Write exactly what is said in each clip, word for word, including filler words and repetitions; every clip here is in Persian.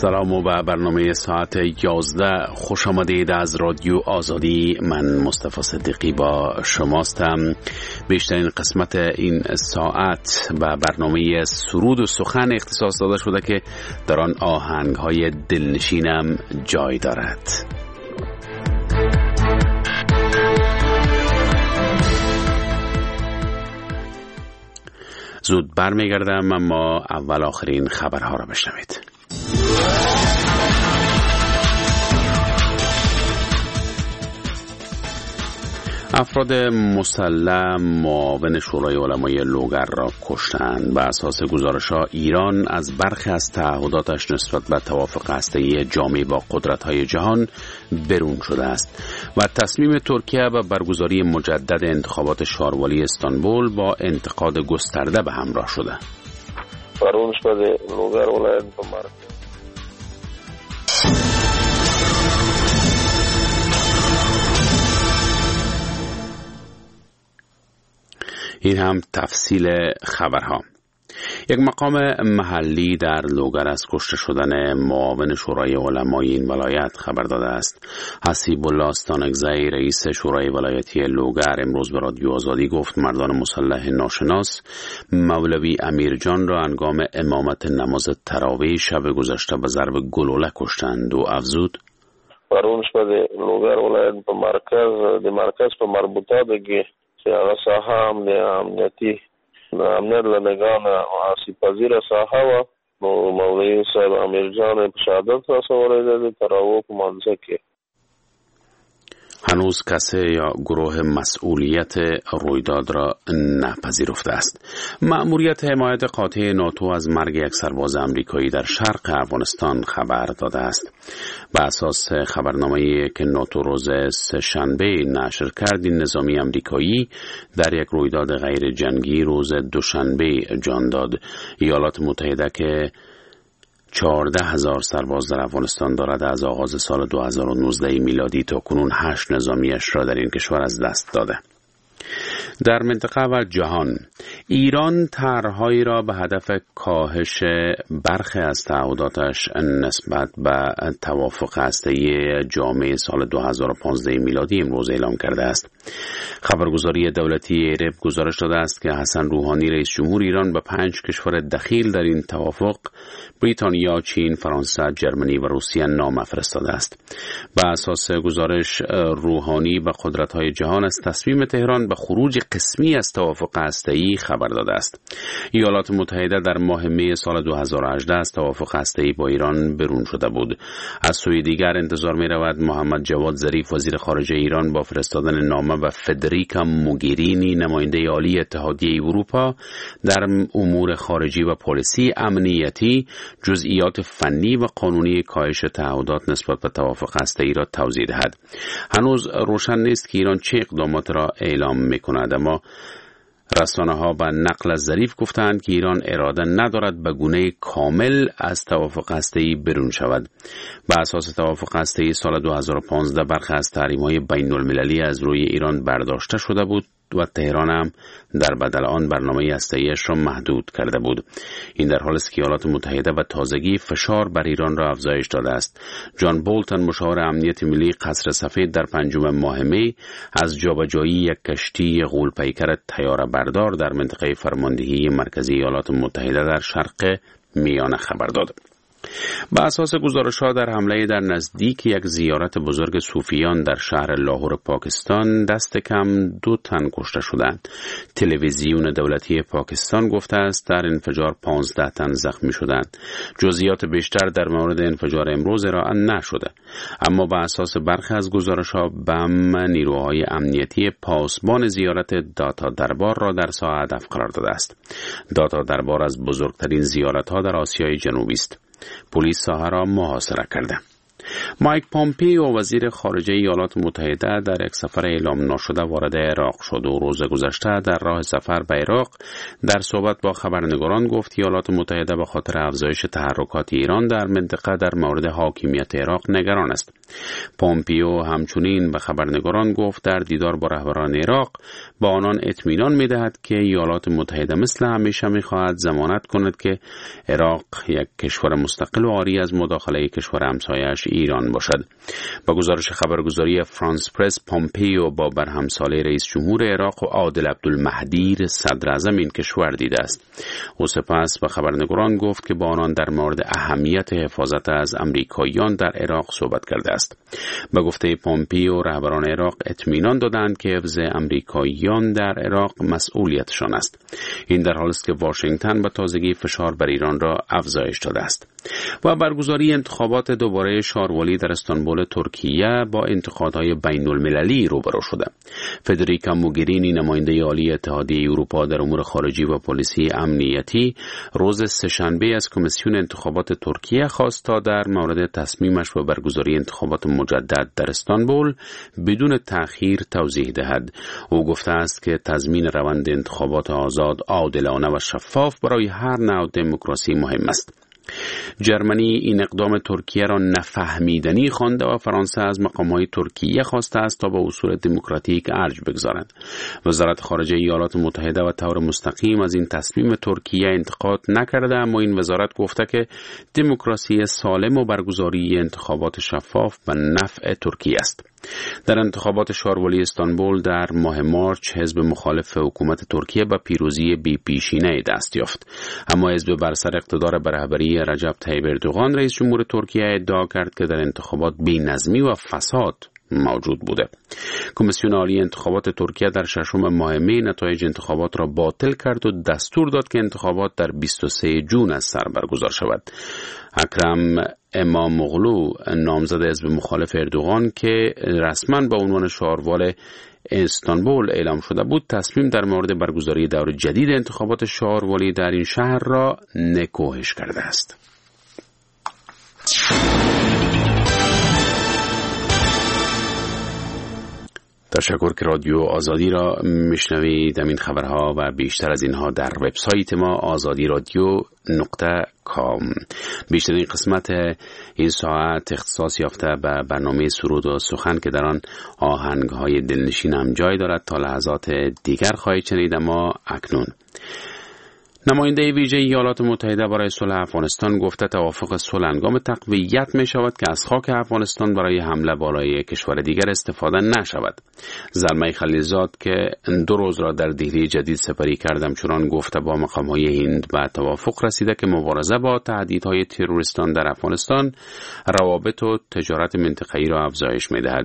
سلام و به برنامه ساعت یازده خوش آمدید از رادیو آزادی. من مصطفی صدیقی با شماستم. بیشترین قسمت این ساعت به برنامه سرود و سخن اختصاص داده شده که در آن آهنگ‌های دلنشینم جای دارد. زود برمیگردم، اما اول آخرین خبرها را بشنوید. افراد مسلح معاون شورای علمای لوگر را کشتند. بر اساس گزارش‌ها ایران از برخی از تعهداتش نسبت به توافق هسته‌ای جامع با قدرت‌های جهان برون شده است و تصمیم ترکیه به برگزاری مجدد انتخابات شاروالی استانبول با انتقاد گسترده به همراه شده. برون شده لوگر ولایت بمر این هم تفصیل خبرها. یک مقام محلی در لوگر از کشته شدن معاون شورای علمای این ولایت خبر داده است. حسیب الله استانکزی رئیس شورای ولایتی لوگر امروز به رادیو آزادی گفت مردان مسلح ناشناس مولوی امیرجان را هنگام امامت نماز تراویح شب گذشته به ضرب گلوله کشتند و افزود برون شده لوگر ولایت به مرکز د مرکز په مربوطه دغه چې هغه ساحه هم د امنیتي امنیت له نگاه نه آسیب پذیر ساحه و مولوی صاحب امیرجان په شهادت رسولی ده د تراویح په منځ کې. هنوز کسی یا گروه مسئولیت رویداد را نپذیرفته است. مأموریت حمایت قاطع ناتو از مرگ یک سرباز آمریکایی در شرق افغانستان خبر داده است. بر اساس خبرنامه‌ای که ناتو روز سه‌شنبه نشر کرد، این نظامی آمریکایی در یک رویداد غیر جنگی روز دوشنبه جان داد. ایالات متحده که چهارده هزار سرباز در افغانستان دارد از آغاز سال دو هزار و نوزده میلادی تا کنون هشت نظامیش را در این کشور از دست داده. در منطقه و جهان، ایران طرح‌هایی را به هدف کاهش برخی از تعهداتش نسبت به توافق هسته‌ای جامع سال دو هزار و پانزده میلادی امروز اعلام کرده است. خبرگزاری دولتی ایرب گزارش داده است که حسن روحانی رئیس جمهور ایران به پنج کشور دخیل در این توافق بریتانیا، چین، فرانسه، جرمنی و روسیه نامه فرستاده است. بر اساس گزارش روحانی به قدرت‌های جهان از تصمیم تهران به خروج قسمی از توافق هسته‌ای خبر داده است. ایالات متحده در ماه می سال دو هزار و هجده از توافق هسته‌ای با ایران برون شده بود. از سوی دیگر انتظار می رود محمد جواد ظریف وزیر خارجه ایران با فرستادن نامه به فدریکا موگرینی نماینده عالی اتحادیه اروپا در امور خارجی و پالیسی امنیتی جزئیات فنی و قانونی کاهش تعهدات نسبت به توافق هسته‌ای را توضیح دهد. هنوز روشن نیست که ایران چه اقدامات را اعلام می‌کند، اما رسانه‌ها به نقل از ظریف گفتند که ایران اراده ندارد به گونه کامل از توافق هسته‌ای برون شود. بر اساس توافق هسته‌ای سال دو هزار و پانزده برخی از تحریم‌های بین‌المللی از روی ایران برداشته شده بود و تهران هم در بدل آن برنامه هسته‌ایش را محدود کرده بود. این در حالی است که ایالات متحده و تازگی فشار بر ایران را افزایش داده است. جان بولتن مشاور امنیت ملی قصر سفید در پنجم ماه می از جابجایی یک کشتی غول‌پیکر طیاره بردار در منطقه فرماندهی مرکزی ایالات متحده در شرق میانه خبر داد. بر اساس گزارش‌ها در حمله در نزدیک یک زیارت بزرگ صوفیان در شهر لاهور پاکستان دست کم دو تن کشته شدند. تلویزیون دولتی پاکستان گفته است در انفجار پانزده تن زخمی شدند. جزئیات بیشتر در مورد انفجار امروز ارائه نشده، اما بر اساس برخی از گزارش‌ها بم نیروهای امنیتی پاسبان زیارت داتا دربار را در ساحه هدف قرار داده است. داتا دربار از بزرگترین زیارت‌ها در آسیای جنوبی است. پلیس ساحه را محاصره کرده. مایک پامپیو وزیر خارجه ایالات متحده در یک سفر اعلام ناشده وارد عراق شد و روز گذشته در راه سفر به عراق در صحبت با خبرنگاران گفت ایالات متحده به خاطر افزایش تحرکات ایران در منطقه در مورد حاکمیت عراق نگران است. پامپیو همچنین به خبرنگاران گفت در دیدار با رهبران عراق با آنان اطمینان می‌دهد که ایالات متحده مثل همیشه می‌خواهد ضمانت کند که عراق یک کشور مستقل و عاری از مداخله کشور همسایه‌اش ایران باشد. با گزارش خبرگزاری فرانس پرس، پامپیو با برهمسالی رئیس جمهور عراق و عادل عبدالمهدی صدر اعظم این کشور دیده است. او سپس به خبرنگاران گفت که با آنان در مورد اهمیت حفاظت از امریکاییان در عراق صحبت کرده است. به گفته پامپیو، رهبران عراق اطمینان دادند که حفظ امریکاییان در عراق مسئولیتشان است. این در حالی است که واشنگتن به تازگی فشار بر ایران را افزایش داده است. و برگزاری انتخابات دوباره شاروالی در استانبول ترکیه با انتقادهای بین المللی روبرو شده. فدریکا موگرینی، نماینده عالی اتحادیه اروپا در امور خارجی و پلیسی امنیتی، روز سه‌شنبه از کمیسیون انتخابات ترکیه خواست تا در مورد تصمیمش به برگزاری انتخابات مجدد در استانبول بدون تأخیر توضیح دهد. او گفته است که تضمین روند انتخابات آزاد، عادلانه و شفاف برای هر نوع دموکراسی مهم است. جرمنی این اقدام ترکیه را نفهمیدنی خوانده و فرانسه از مقامات ترکیه خواسته است تا به اصول دموکراتیک ارج بگذارند. وزارت خارجه ایالات متحده و طور مستقیم از این تصمیم ترکیه انتقاد نکرده، اما این وزارت گفته که دموکراسی سالم و برگزاری انتخابات شفاف به نفع ترکیه است. در انتخابات شاروالی استانبول در ماه مارچ حزب مخالف حکومت ترکیه به پیروزی بی پیشینه دست یافت، اما حزب بر سر اقتدار به رهبری رجب طیب اردوغان رئیس جمهور ترکیه ادعا کرد که در انتخابات بی‌نظمی و فساد موجود بوده. کمیسیون عالی انتخابات ترکیه در ششم ماه می نتایج انتخابات را باطل کرد و دستور داد که انتخابات در بیست و سوم ژوئن از سر برگزار شود. اکرم اماموغلو، نامزد حزب مخالف اردوغان که رسما به عنوان شاروال استانبول اعلام شده بود، تصمیم در مورد برگزاری دور جدید انتخابات شاروالی در این شهر را نکوهش کرده است. تشکر که رادیو آزادی را میشنوید. این خبرها و بیشتر از اینها در وبسایت ما آزادی رادیو نقطه کام. بیشترین قسمت این ساعت اختصاص یافته به برنامه سرود و سخن که در آن آهنگ‌های دلنشین هم جای دارد. تا لحظات دیگر خواهید شنید. اما اکنون نماینده ویژه ایالات متحده برای صلح افغانستان گفته توافق صلح هنگام تقویت می شود که از خاک افغانستان برای حمله بالای کشور دیگر استفاده نشود. زلمه خلیلزاد که دو روز را در دهلی جدید سپری کردم چنان گفته با مقام‌های هند به توافق رسیده که مبارزه با تهدیدهای تروریستان در افغانستان روابط و تجارت منطقه‌ای را افزایش می دهد.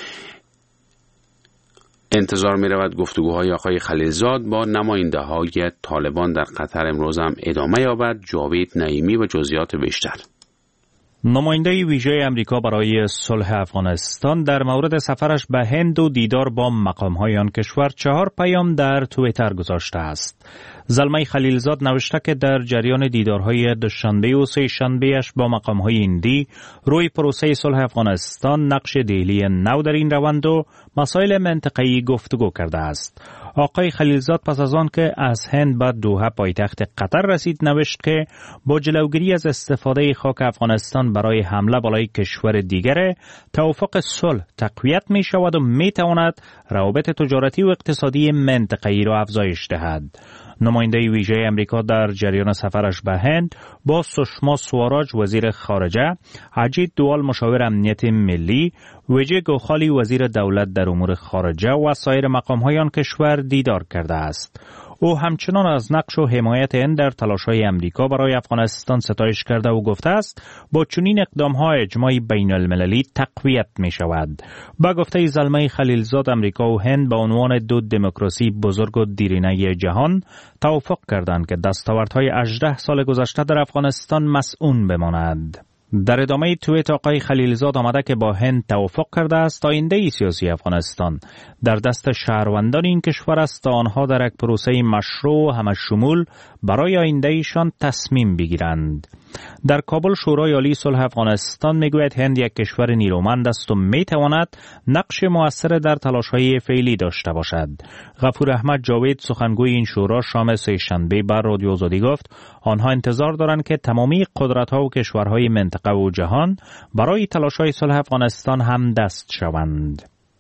انتظار می رود گفتگوهای آقای خلیلزاد با نماینده های طالبان در قطر امروز هم ادامه یابد. جاوید نعیمی و جزئیات بیشتر. نماینده ویژه امریکا برای صلح افغانستان در مورد سفرش به هند و دیدار با مقام‌های آن کشور چهار پیام در توییتر گذاشته است. زلمه خلیلزاد نوشته که در جریان دیدارهای دوشنبه و سه شنبه‌اش با مقام‌های هندی روی پروسه صلح افغانستان نقش دهلی نو در این روند و مسائل منطقه‌ای گفتگو کرده است. آقای خلیلزاد پس از آن که از هند به دوحه پایتخت قطر رسید نوشت که با جلوگیری از استفاده خاک افغانستان برای حمله بالای کشور دیگر، توافق صلح تقویت می شود و می تواند روابط تجارتی و اقتصادی منطقه‌ای را افزایش دهد. نماینده ویژه امریکا در جریان سفرش به هند با سشما سواراج وزیر خارجه، اجیت دوال مشاور امنیت ملی، ویجی گوخالی وزیر دولت در امور خارجه و سایر مقام‌های آن کشور دیدار کرده است. او همچنان از نقش و حمایت هند در تلاش‌های امریکا برای افغانستان ستایش کرده و گفته است با چنین اقدام‌ها اجماع بین‌المللی تقویت می‌شود. با گفته زلمه خلیلزاد، امریکا و هند به عنوان دو دموکراسی بزرگ و دیرینه جهان توافق کردند که دستاوردهای هجده سال گذشته در افغانستان مسئول بماند. در ادامه توییت آقای خلیلزاد آمده که با هند توافق کرده است آینده سیاسی افغانستان در دست شهروندان این کشور است تا آنها در یک پروسه مشروع و همه شمول برای آینده ایشان تصمیم بگیرند. در کابل شورای عالی صلح افغانستان میگوید هند یک کشور نیرومند است و میتواند نقش مؤثر در تلاش‌های فعلی داشته باشد. غفور احمد جاوید سخنگوی این شورا شام سه‌شنبه بر رادیو آزادی گفت آنها انتظار دارند که تمامی قدرت‌ها و کشورهای منطقه و جهان برای تلاش‌های صلح افغانستان هم دست شوند.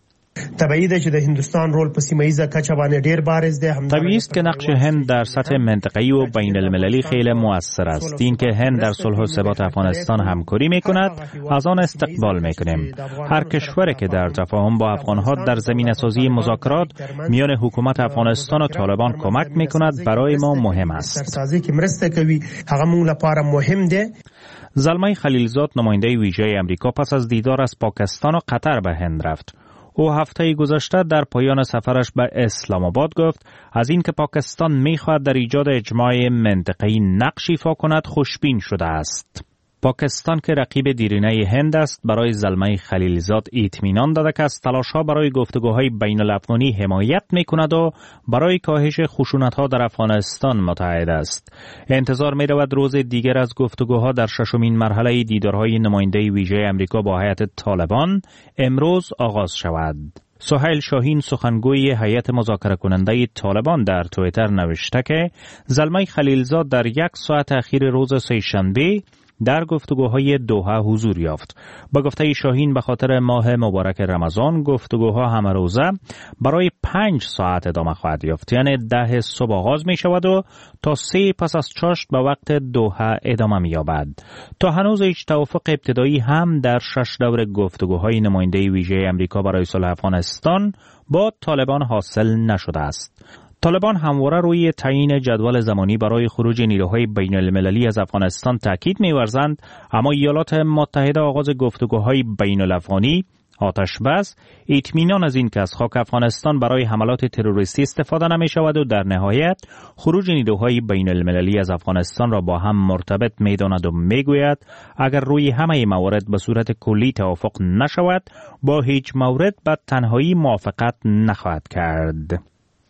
طبیعی ده چې د هندوستان رول په سیمه‌ایزه کچه باندې ډیر بارز ده. طبیعی است که نقش هند در سطح منطقه‌ای و بین المللی خیلی مؤثر است. این که هند در صلح و ثبات افغانستان همکاری می‌کند از آن استقبال می‌کنیم. هر کشوری که در تفاهم با افغان‌ها در زمینه‌سازی مذاکرات میان حکومت افغانستان و طالبان کمک می‌کند برای ما مهم است. سازی که مرسته کوي هغه موږ لپاره مهم ده. زلمه خلیلزاد نماینده ویژه امریکا پس از دیدار از پاکستان و قطر به هند رفت. او هفته گذشته در پایان سفرش به اسلام آباد گفت از اینکه پاکستان می‌خواهد در ایجاد اجماع منطقه‌ای نقش ایفا کند خوشبین شده است. پاکستان که رقیب دیرینه هند است برای زلمه خلیلزاد اطمینان داده که از تلاش‌ها برای گفتگوهای بین الافغانی حمایت می‌کند و برای کاهش خشونت‌ها در افغانستان متحد است. انتظار می‌رود روز دیگر از گفتگوها در ششمین مرحله دیدارهای نماینده ویژه امریکا با هیئت طالبان امروز آغاز شود. سهیل شاهین سخنگوی هیئت مذاکره کننده طالبان در توییتر نوشته که زلمه خلیلزاد در یک ساعت اخیر روز سه‌شنبه در گفتگوهای دوحه حضور یافت. با گفته شاهین به خاطر ماه مبارک رمضان گفتگوها همه روزه برای پنج ساعت ادامه خواهد یافت، یعنی ده صبح آغاز می شود و تا سه پس از چاشت به وقت دوحه ادامه می یابد. تا هنوز هیچ توافق ابتدایی هم در شش دور گفتگوهای نماینده ویژه امریکا برای صلح افغانستان با طالبان حاصل نشده است. طالبان همواره روی تعیین جدول زمانی برای خروج نیروهای بین المللی از افغانستان تاکید می‌ورزند، اما ایالات متحده آغاز گفتگوهای بین الافغانی آتش بس اطمینان از این که از خاک افغانستان برای حملات تروریستی استفاده نمی شود و در نهایت خروج نیروهای بین المللی از افغانستان را با هم مرتبط می داند و می گوید اگر روی همه موارد به صورت کلی توافق نشود با هیچ مورد به تنهایی موافقت نخواهد کرد.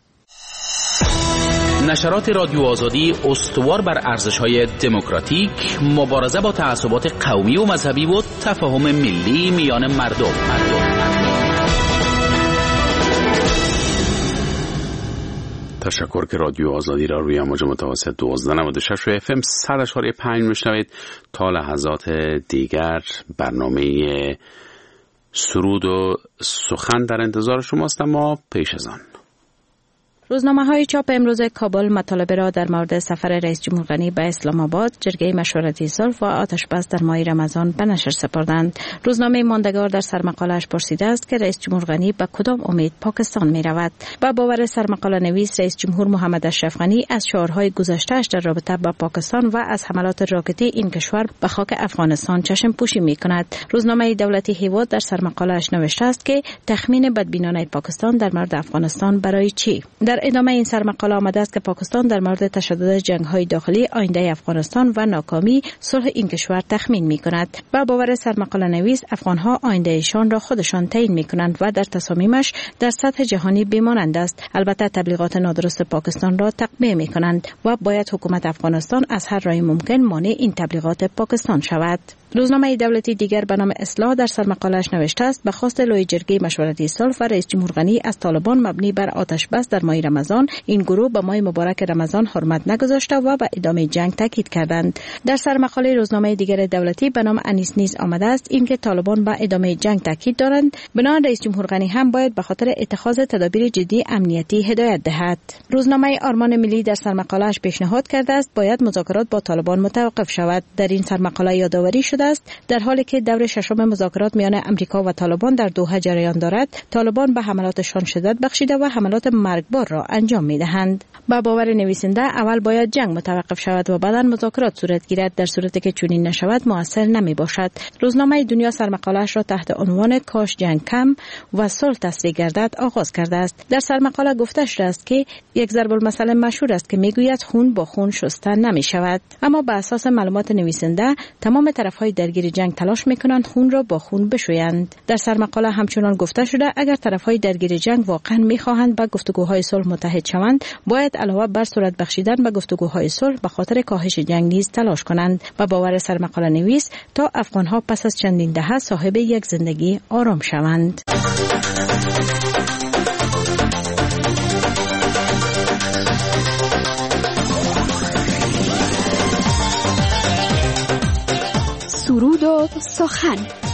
نشرات رادیو آزادی استوار بر ارزش‌های دموکراتیک، مبارزه با تعصبات قومی و مذهبی و تفاهم ملی میان مردم. تشکر که رادیو آزادی را روی موج متوسط دوازده نود و شش و اف ام صد اشاری پنج میشنوید. تا لحظات دیگر برنامه سرود و سخن در انتظار شماست، اما پیش از آن روزنامه‌های چاپ امروز کابل مطالب را در مورد سفر رئیس جمهور غنی به اسلام آباد، جرگه مشورتی صلح و آتش‌بس در ماه رمضان به نشر سپردند. روزنامه ماندگار در سرمقاله‌اش پرسیده است که رئیس جمهور غنی به کدام امید پاکستان می‌رود. با باور سرمقاله نویس رئیس جمهور محمد اشرف غنی از شعارهای گذشته‌اش در رابطه با پاکستان و از حملات راکتی این کشور به خاک افغانستان چشم پوشی می‌کند. روزنامه دولتی هیواد در سرمقاله‌اش نوشته است که تخمین بدبینانه پاکستان در مورد افغانستان برای چی؟ در ادامه این سرمقاله آمده است که پاکستان در مورد تشدد جنگ‌های داخلی، آینده افغانستان و ناکامی صلح این کشور تخمین می‌کند. با باور سرمقاله نویس افغان‌ها آیندهشان را خودشان تعیین می‌کنند و در تصامیمش در سطح جهانی بی‌مانند است. البته تبلیغات نادرست پاکستان را تقویه می‌کنند و باید حکومت افغانستان از هر راه ممکن مانع این تبلیغات پاکستان شود. روزنامه دولتی دیگر به نام اصلاح در سرمقاله‌اش نوشته است به خواست لوی جرگه مشورتی صلح و رئیس جمهور غنی از طالبان مبنی بر آتش بس در ماه رمضان، این گروه به ماه مبارک رمضان حرمت نگذاشته و به ادامه جنگ تاکید کردند. در سرمقاله روزنامه دیگر دولتی به نام انیس نیز آمده است اینکه طالبان به ادامه جنگ تاکید دارند، بنابراین رئیس جمهور غنی هم باید به خاطر اتخاذ تدابیر جدی امنیتی هدایت دهد. روزنامه آرمان ملی در سرمقاله‌اش پیشنهاد کرده است باید مذاکرات با طالبان متوقف شود. در این سرمقاله یادآوری شده است در حالی که دور ششم مذاکرات میان امریکا و طالبان در دوحه جریان دارد، طالبان به حملاتشان شدت بخشیده و حملات مرگبار را انجام می‌دهند. با باور نویسنده اول باید جنگ متوقف شود و بعداً مذاکرات صورت گیرد. در صورتی که چنین نشود مؤثر نمی‌باشد. روزنامه دنیا سرمقاله‌اش را تحت عنوان کاش جنگ کم و صلح تسریع گردد آغاز کرده است. در سرمقاله گفته شده است که یک ضرب المثل مشهور است که میگوید خون با خون شسته نمی‌شود. اما بر اساس معلومات نویسنده تمام طرف‌های درگیر جنگ تلاش میکنند خون را با خون بشویند. در سرمقاله همچنان گفته شده اگر طرفهای درگیر جنگ واقعا میخواهند به گفتگوهای صلح متحد شوند، باید علاوه بر صورت بخشیدن به گفتگوهای صلح به خاطر کاهش جنگ نیز تلاش کنند. و باور سرمقاله نویس تا افغانها پس از چندین دهه صاحب یک زندگی آرام شوند. سرود و سخن.